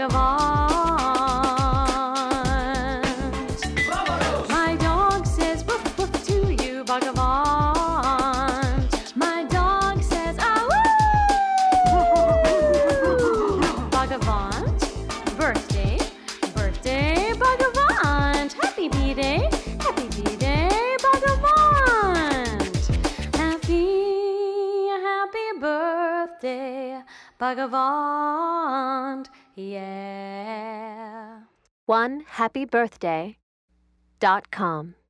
Bhagavant. My dog says woof woof to you, Bhagavant. My dog says ah woo. Bhagavant, birthday, birthday, Bhagavant. Happy B-Day, Bhagavant. Happy birthday, Bhagavant, yeah. OneHappyBirthday.com